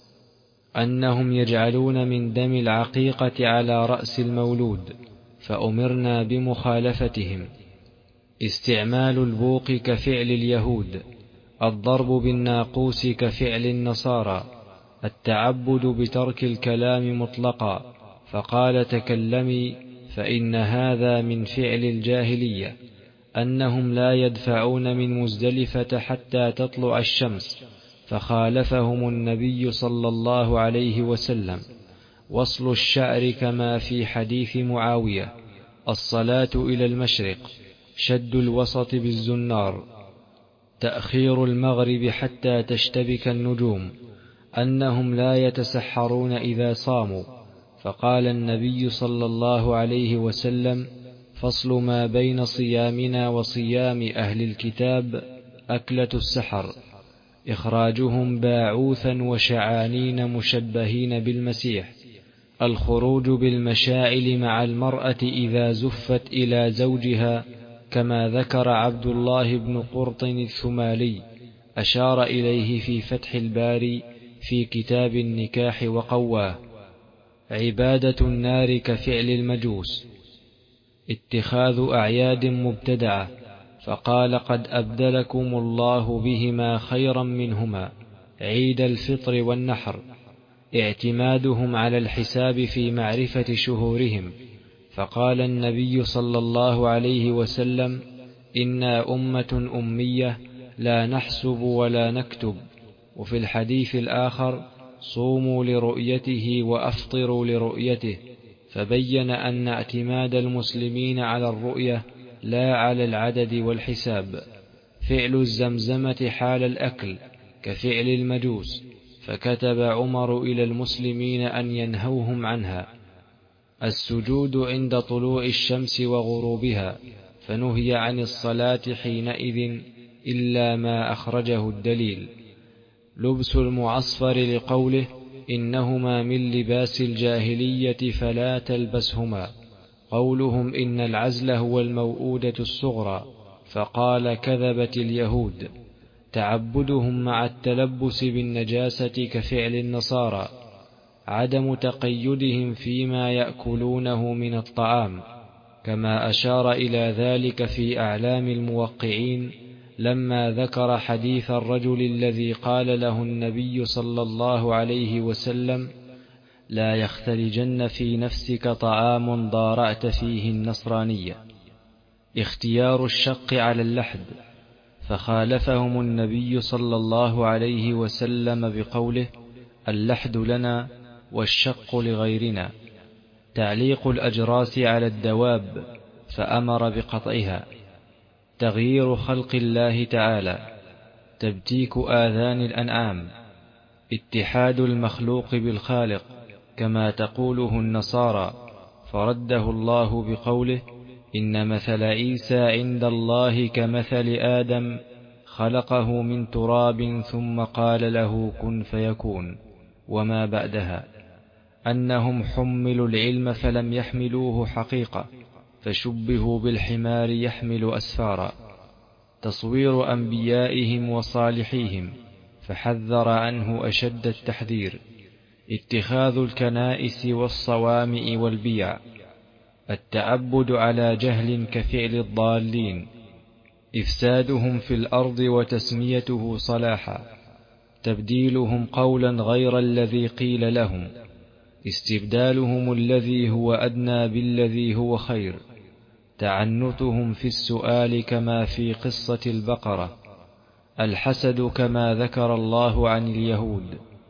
أنهم يجعلون من دم العقيقة على رأس المولود، فأمرنا بمخالفتهم. استعمال البوق كفعل اليهود. الضرب بالناقوس كفعل النصارى. التعبد بترك الكلام مطلقا، فقال تكلمي، فإن هذا من فعل الجاهلية، أنهم لا يدفعون من مزدلفة حتى تطلع الشمس، فخالفهم النبي صلى الله عليه وسلم. وصل الشعر كما في حديث معاوية، الصلاة إلى المشرق، شد الوسط بالزنار، تأخير المغرب حتى تشتبك النجوم، أنهم لا يتسحرون إذا صاموا. فقال النبي صلى الله عليه وسلم: فصل ما بين صيامنا وصيام أهل الكتاب أكلة السحر، إخراجهم باعوثا وشعانين مشبهين بالمسيح، الخروج بالمشاعل مع المرأة إذا زفت إلى زوجها، كما ذكر عبد الله بن قرطن الثمالي، أشار إليه في فتح الباري في كتاب النكاح وقواه. عبادة النار كفعل المجوس. اتخاذ أعياد مبتدعة، فقال: قد أبدلكم الله بهما خيرا منهما، عيد الفطر والنحر. اعتمادهم على الحساب في معرفة شهورهم، فقال النبي صلى الله عليه وسلم: إنا أمة أمية لا نحسب ولا نكتب. وفي الحديث الآخر: صوموا لرؤيته وأفطروا لرؤيته، فبين أن اعتماد المسلمين على الرؤية لا على العدد والحساب. فعل الزمزمة حال الأكل كفعل المجوس، فكتب عمر إلى المسلمين أن ينهوهم عنها. السجود عند طلوع الشمس وغروبها، فنهي عن الصلاة حينئذ إلا ما أخرجه الدليل. لبس المعصفر لقوله: إنهما من لباس الجاهلية فلا تلبسهما. قولهم: إن العزل هو الموؤودة الصغرى، فقال: كذبت اليهود. تعبدهم مع التلبس بالنجاسة كفعل النصارى. عدم تقيدهم فيما يأكلونه من الطعام، كما أشار إلى ذلك في أعلام الموقعين لما ذكر حديث الرجل الذي قال له النبي صلى الله عليه وسلم: لا يختلجن في نفسك طعام ضارعت فيه النصرانية. اختيار الشق على اللحد، فخالفهم النبي صلى الله عليه وسلم بقوله: اللحد لنا والشق لغيرنا. تعليق الأجراس على الدواب، فأمر بقطعها. تغيير خلق الله تعالى، تبتيك آذان الأنعام. اتحاد المخلوق بالخالق، كما تقوله النصارى، فرده الله بقوله: إن مثل عيسى عند الله كمثل آدم، خلقه من تراب ثم قال له كن فيكون. وما بعدها أنهم حملوا العلم فلم يحملوه حقيقة، فشبهوا بالحمار يحمل أسفارا. تصوير أنبيائهم وصالحيهم، فحذر عنه أشد التحذير. اتخاذ الكنائس والصوامع والبيع. التعبد على جهل كفعل الضالين. إفسادهم في الأرض وتسميته صلاحا. تبديلهم قولا غير الذي قيل لهم. استبدالهم الذي هو أدنى بالذي هو خير. تعنتهم في السؤال كما في قصة البقرة. الحسد كما ذكر الله عن اليهود.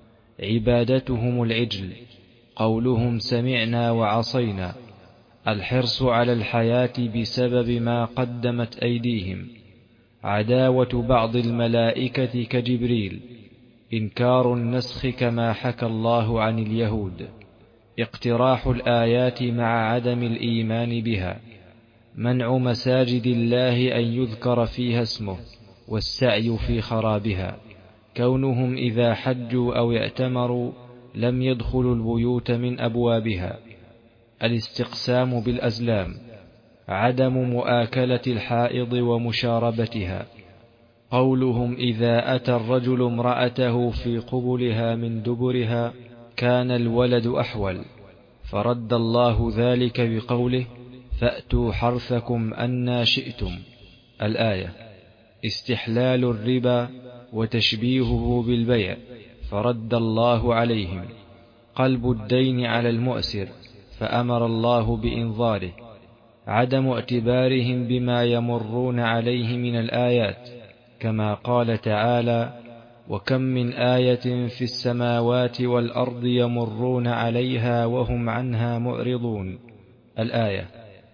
عبادتهم العجل. قولهم سمعنا وعصينا. الحرص على الحياة بسبب ما قدمت أيديهم. عداوة بعض الملائكة كجبريل. إنكار النسخ كما حكى الله عن اليهود. اقتراح الآيات مع عدم الإيمان بها. منع مساجد الله أن يذكر فيها اسمه، والسعي في خرابها. كونهم إذا حجوا أو اعتمروا لم يدخلوا البيوت من أبوابها. الاستقسام بالأزلام. عدم مؤاكلة الحائض ومشاربتها. قولهم إذا أتى الرجل امرأته في قبلها من دبرها كان الولد أحول، فرد الله ذلك بقوله فأتوا حرثكم أنى شئتم. الآية. استحلال الربا وتشبيهه بالبيع، فرد الله عليهم. قلب الدين على المؤسر، فأمر الله بإنظاره. عدم اعتبارهم بما يمرون عليه من الآيات، كما قال تعالى: وكم من آية في السماوات والأرض يمرون عليها وهم عنها معرضون. الآية.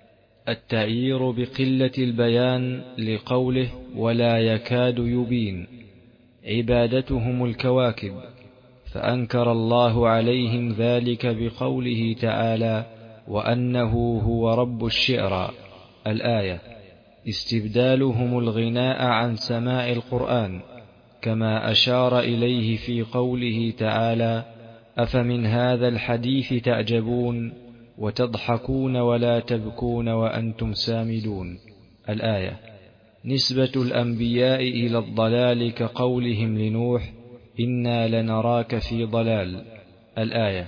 التعيير بقلة البيان لقوله: ولا يكاد يبين. عبادتهم الكواكب، فأنكر الله عليهم ذلك بقوله تعالى: وأنه هو رب الشعرى. الآية. استبدالهم الغناء عن سماع القرآن، كما أشار إليه في قوله تعالى: أفمن هذا الحديث تعجبون وتضحكون ولا تبكون وأنتم سامدون. الآية. نسبة الأنبياء إلى الضلال كقولهم لنوح: إنا لنراك في ضلال. الآية.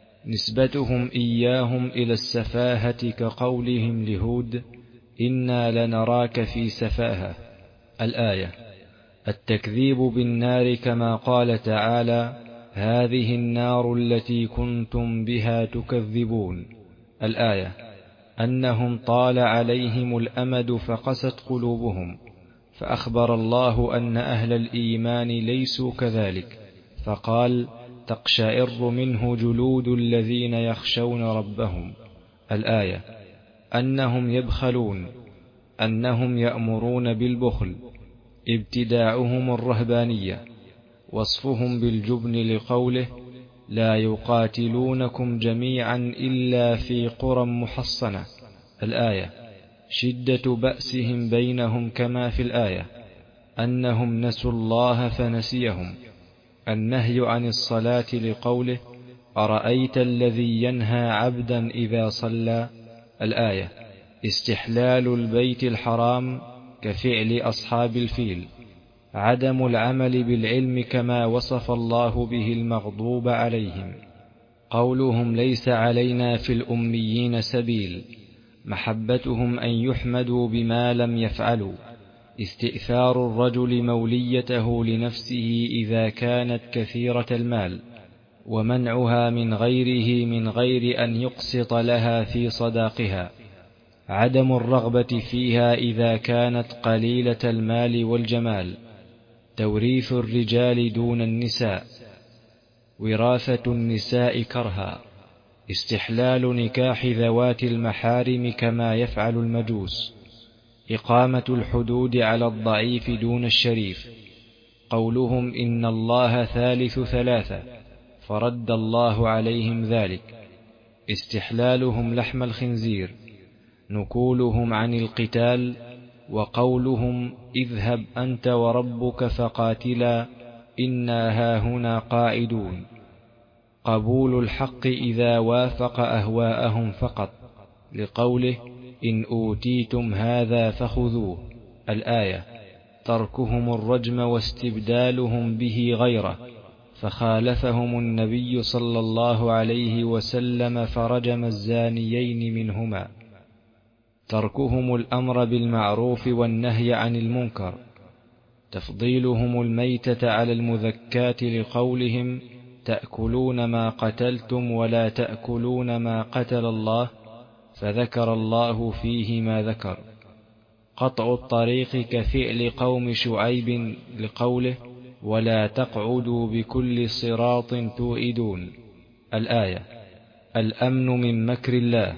نسبتهم إياهم إلى السفاهة كقولهم لهود: إنا لنراك في سفاهة. الآية. التكذيب بالنار، كما قال تعالى: هذه النار التي كنتم بها تكذبون. الآية. أنهم طال عليهم الأمد فقست قلوبهم، فأخبر الله أن أهل الإيمان ليسوا كذلك، فقال: تقشعر منه جلود الذين يخشون ربهم. الآية. أنهم يبخلون، أنهم يأمرون بالبخل، ابتداعهم الرهبانية. وصفهم بالجبن لقوله: لا يقاتلونكم جميعا إلا في قرى محصنة. الآية. شدة بأسهم بينهم كما في الآية. أنهم نسوا الله فنسيهم. النهي عن الصلاة لقوله: أرأيت الذي ينهى عبدا إذا صلى. الآية. استحلال البيت الحرام كفعل أصحاب الفيل. عدم العمل بالعلم، كما وصف الله به المغضوب عليهم. قولهم: ليس علينا في الأميين سبيل. محبتهم أن يحمدوا بما لم يفعلوا. استئثار الرجل موليته لنفسه إذا كانت كثيرة المال، ومنعها من غيره من غير أن يقسط لها في صداقها. عدم الرغبة فيها إذا كانت قليلة المال والجمال. توريث الرجال دون النساء. وراثة النساء كرها. استحلال نكاح ذوات المحارم كما يفعل المجوس. إقامة الحدود على الضعيف دون الشريف. قولهم: إن الله ثالث ثلاثة، فرد الله عليهم ذلك. استحلالهم لحم الخنزير. نكولهم عن القتال. وقولهم: اذهب أنت وربك فقاتلا إنا هاهنا قاعدون. قبول الحق إذا وافق أهواءهم فقط، لقوله: إن أوتيتم هذا فخذوه. الآية. تركهم الرجم واستبدالهم به غيره، فخالفهم النبي صلى الله عليه وسلم فرجم الزانيين منهما. تركهم الأمر بالمعروف والنهي عن المنكر. تفضيلهم الميتة على المذكاة لقولهم: تأكلون ما قتلتم ولا تأكلون ما قتل الله، فذكر الله فيه ما ذكر. قطع الطريق كفعل قوم شعيب لقوله: ولا تقعدوا بكل صراط توئدون. الآية. الأمن من مكر الله.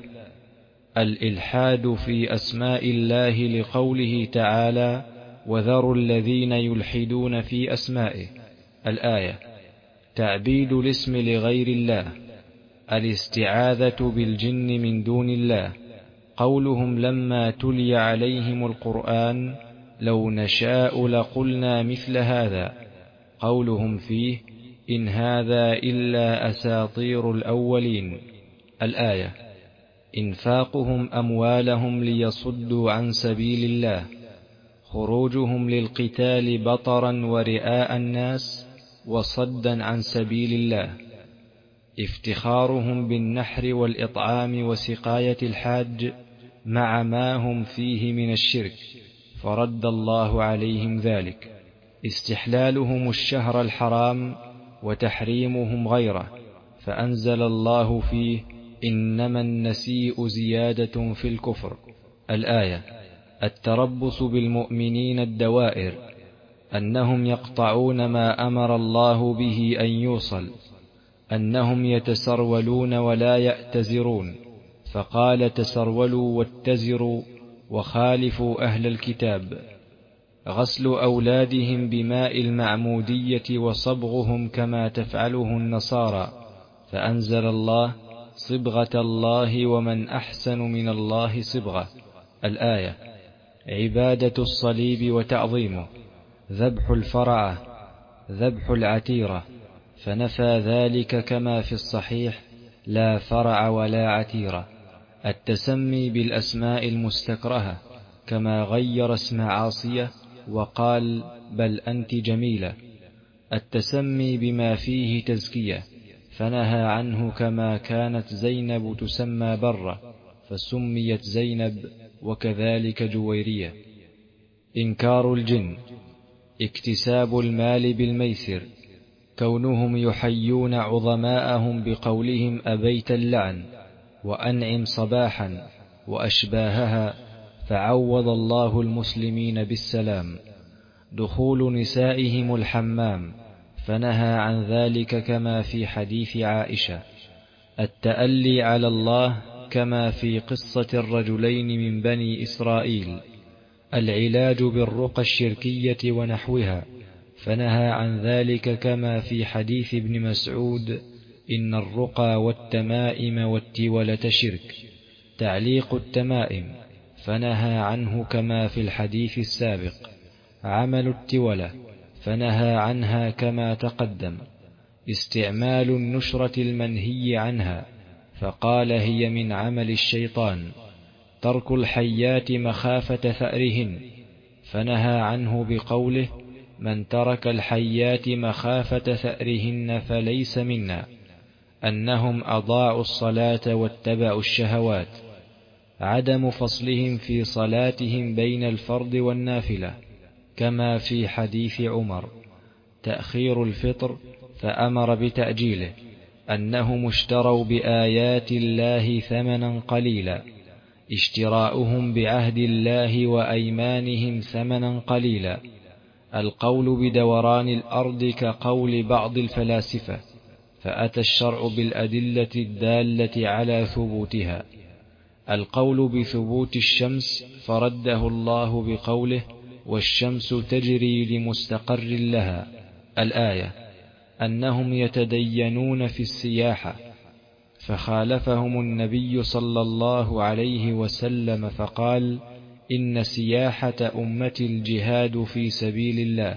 الإلحاد في أسماء الله لقوله تعالى: وذروا الذين يلحدون في أسمائه. الآية. تعبيد الاسم لغير الله. الاستعاذة بالجن من دون الله. قولهم لما تلي عليهم القرآن: لو نشاء لقلنا مثل هذا. قولهم فيه: إن هذا إلا أساطير الأولين. الآية. إنفاقهم أموالهم ليصدوا عن سبيل الله. خروجهم للقتال بطرا ورئاء الناس وصدا عن سبيل الله. افتخارهم بالنحر والإطعام وسقاية الحاج مع ما هم فيه من الشرك، فرد الله عليهم ذلك. استحلالهم الشهر الحرام وتحريمهم غيره، فأنزل الله فيه: إنما النسيء زيادة في الكفر. الآية. التربص بالمؤمنين الدوائر، أنهم يقطعون ما أمر الله به أن يوصل، أنهم يتسرولون ولا يأتزرون، فقال تسرولوا واتزروا وخالفوا أهل الكتاب. غسل أولادهم بماء المعمودية وصبغهم كما تفعله النصارى، فأنزل الله صبغة الله ومن أحسن من الله صبغة. الآية. عبادة الصليب وتعظيمه، ذبح الفرعة، ذبح العتيرة، فنفى ذلك كما في الصحيح لا فرع ولا عتيرة. التسمي بالأسماء المستكرهة، كما غير اسم عاصية وقال بل أنت جميلة. التسمي بما فيه تزكية، فنهى عنه كما كانت زينب تسمى برة فسميت زينب، وكذلك جويرية. إنكار الجن، اكتساب المال بالميسر، كونهم يحيون عظماءهم بقولهم أبيت اللعن وأنعم صباحا وأشباهها، فعوض الله المسلمين بالسلام. دخول نسائهم الحمام، فنهى عن ذلك كما في حديث عائشة. التألي على الله، كما في قصة الرجلين من بني إسرائيل. العلاج بالرقى الشركية ونحوها، فنهى عن ذلك كما في حديث ابن مسعود إن الرقى والتمائم والتولة شرك. تعليق التمائم، فنهى عنه كما في الحديث السابق. عمل التولة، فنهى عنها كما تقدم. استعمال النشرة المنهي عنها، فقال هي من عمل الشيطان. ترك الحيات مخافة ثأرهن، فنهى عنه بقوله من ترك الحيات مخافة ثأرهن فليس منا، أنهم أضاعوا الصلاة واتبعوا الشهوات. عدم فصلهم في صلاتهم بين الفرض والنافلة، كما في حديث عمر. تأخير الفطر، فأمر بتأجيله، أنهم اشتروا بآيات الله ثمنا قليلا. اشتراؤهم بعهد الله وأيمانهم ثمنا قليلا. القول بدوران الأرض كقول بعض الفلاسفة، فأتى الشرع بالأدلة الدالة على ثبوتها. القول بثبوت الشمس، فرده الله بقوله والشمس تجري لمستقر لها. الآية. أنهم يتدينون في السياحة، فخالفهم النبي صلى الله عليه وسلم فقال إن سياحة أمة الجهاد في سبيل الله.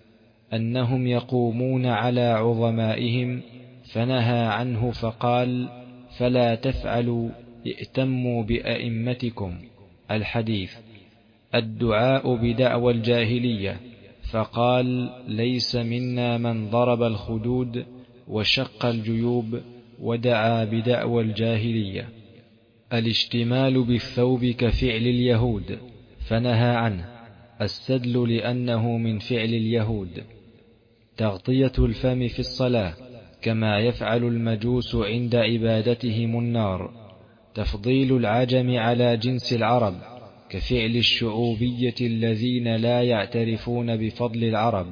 أنهم يقومون على عظمائهم، فنهى عنه فقال فلا تفعلوا ائتموا بأئمتكم. الحديث. الدعاء بدعوى الجاهلية، فقال ليس منا من ضرب الخدود وشق الجيوب ودعا بدعوى الجاهلية. الاشتمال بالثوب كفعل اليهود، فنهى عنه. السدل لأنه من فعل اليهود. تغطية الفم في الصلاة، كما يفعل المجوس عند عبادتهم النار. تفضيل العجم على جنس العرب، كفعل الشعوبية الذين لا يعترفون بفضل العرب.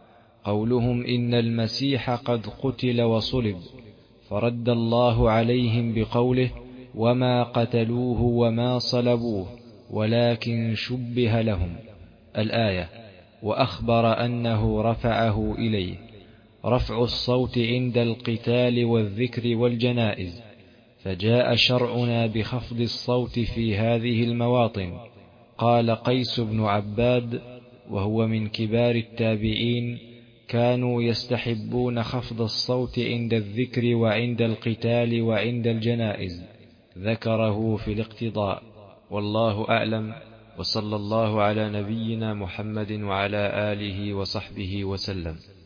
قولهم إن المسيح قد قتل وصلب، فرد الله عليهم بقوله وما قتلوه وما صلبوه ولكن شبه لهم. الآية. وأخبر أنه رفعه إليه. رفع الصوت عند القتال والذكر والجنائز، فجاء شرعنا بخفض الصوت في هذه المواطن. قال قيس بن عباد وهو من كبار التابعين كانوا يستحبون خفض الصوت عند الذكر وعند القتال وعند الجنائز، ذكره في الاقتضاء. والله أعلم، وصلى الله على نبينا محمد وعلى آله وصحبه وسلم.